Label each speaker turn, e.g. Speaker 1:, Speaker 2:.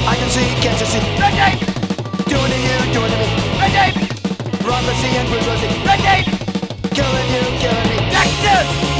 Speaker 1: I can see, can't you see?
Speaker 2: Red tape!
Speaker 1: Doing to you, doing to me.
Speaker 2: Red tape!
Speaker 1: Prophecy and brutality.
Speaker 2: Red tape!
Speaker 1: Killing you, killing me.
Speaker 2: Nexus!